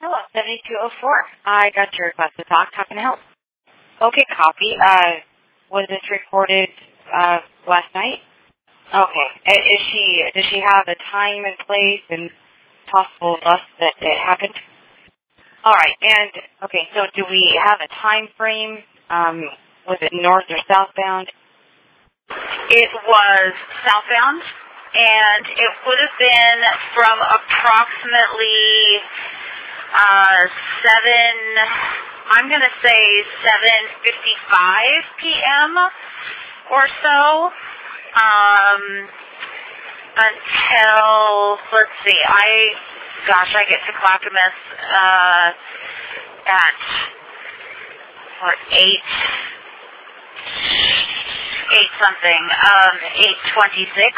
Hello, 7204. I got your request to talk. How can I help? Okay, copy. Was this recorded last night? Okay. Does she have a time and place and possible bus that it happened? All right. And okay, so do we have a time frame? Was it north or southbound? It was southbound, and it would have been from approximately I'm going to say 7:55 p.m. or so, until, let's see, I get to Clackamas at, 8:26.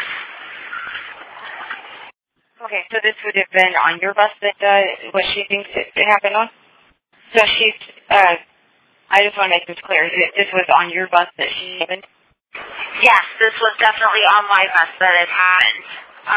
Okay, so this would have been on your bus that what she thinks it happened on? So she's, I just want to make this clear. This was on your bus that she happened? Yes, this was definitely on my bus that it happened.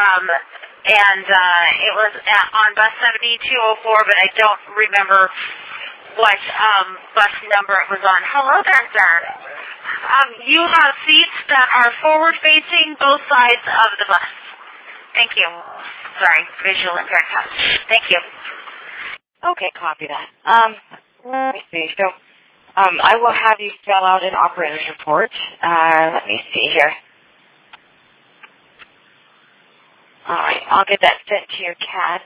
It was on bus 7204, but I don't remember what bus number it was on. Hello there, sir. You have seats that are forward-facing both sides of the bus. Thank you. Sorry, visual impairment. Thank you. Okay, copy that. Let me see. So, I will have you fill out an operator's report. Let me see here. All right, I'll get that sent to your CAD.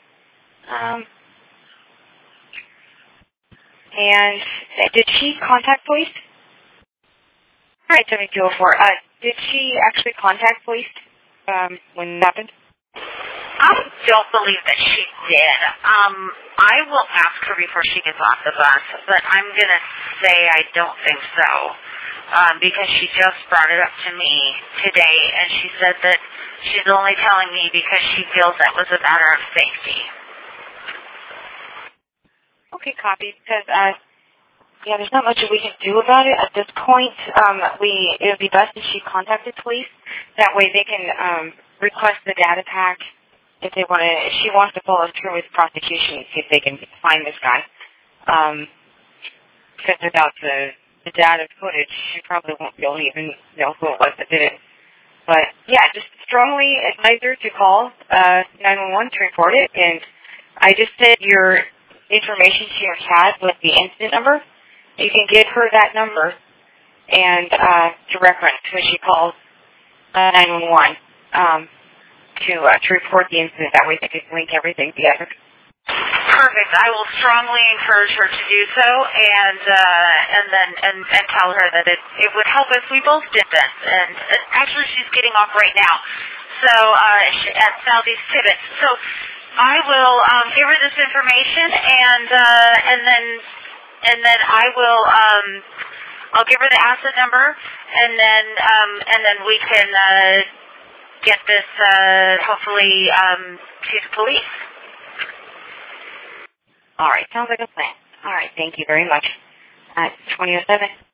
And did she contact police? All right, 7204. Did she actually contact police when it happened? I don't believe that she did. I will ask her before she gets off the bus, but I'm going to say I don't think so, because she just brought it up to me today, and she said that she's only telling me because she feels that was a matter of safety. Okay, copy, because, there's not much we can do about it at this point. It would be best if she contacted police. That way they can request the data pack. If she wants to follow through with prosecution, see if they can find this guy. Because without the data footage, she probably won't be able to even know who it was that did it. But yeah, just strongly advise her to call 911 to report it. And I just said your information to your CAD with the incident number. You can give her that number and to reference when she calls 911. To report the incident. That way they can link everything together. Perfect. I will strongly encourage her to do so, and tell her that it would help if we both did this. And actually, she's getting off right now. So at Southeast Tibbetts. So I will give her this information, and then I will I'll give her the asset number, and then we can. Get this, hopefully, to the police. All right, sounds like a plan. All right, thank you very much. 2007.